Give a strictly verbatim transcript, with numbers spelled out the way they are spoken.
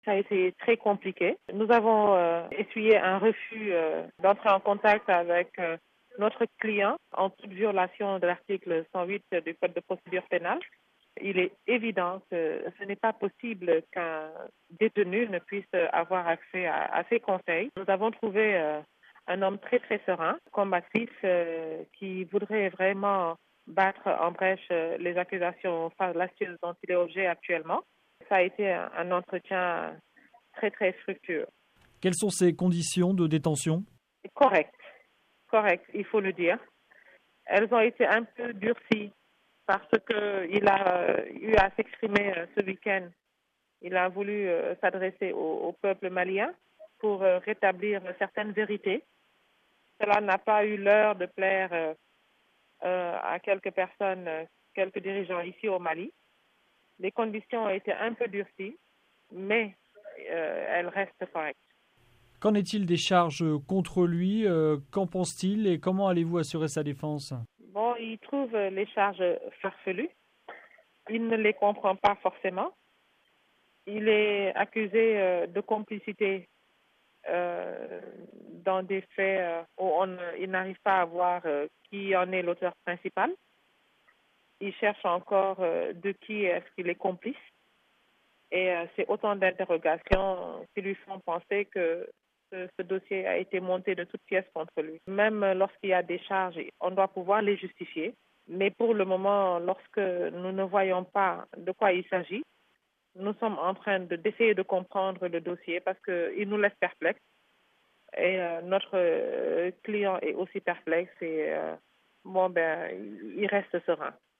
Ça a été très compliqué. Nous avons euh, essuyé un refus euh, d'entrer en contact avec euh, notre client en toute violation de l'article cent huit du Code de procédure pénale. Il est évident que ce n'est pas possible qu'un détenu ne puisse avoir accès à, à ces conseils. Nous avons trouvé euh, un homme très très serein, combatif, euh, qui voudrait vraiment battre en brèche euh, les accusations fallacieuses dont il est objet actuellement. Ça a été un, un entretien très très fructueux. Quelles sont ces conditions de détention ? Correct, correct, il faut le dire. Elles ont été un peu durcies parce qu'il a eu à s'exprimer ce week-end. Il a voulu s'adresser au, au peuple malien pour rétablir certaines vérités. Cela n'a pas eu l'heure de plaire euh, à quelques personnes, quelques dirigeants ici au Mali. Les conditions ont été un peu durcies, mais euh, elles restent correctes. Qu'en est-il des charges contre lui ? euh, Qu'en pense-t-il et comment allez-vous assurer sa défense ? Bon, il trouve les charges farfelues. Il ne les comprend pas forcément. Il est accusé euh, de complicité euh, dans des faits euh, où on, il n'arrive pas à voir euh, qui en est l'auteur principal. Il cherche encore euh, de qui est-ce qu'il est complice. Et euh, c'est autant d'interrogations qui lui font penser que ce, ce dossier a été monté de toutes pièces contre lui. Même lorsqu'il y a des charges, on doit pouvoir les justifier. Mais pour le moment, lorsque nous ne voyons pas de quoi il s'agit, nous sommes en train de, d'essayer de comprendre le dossier parce qu'il nous laisse perplexes. Et euh, notre euh, client est aussi perplexe et euh, bon, ben, il reste serein.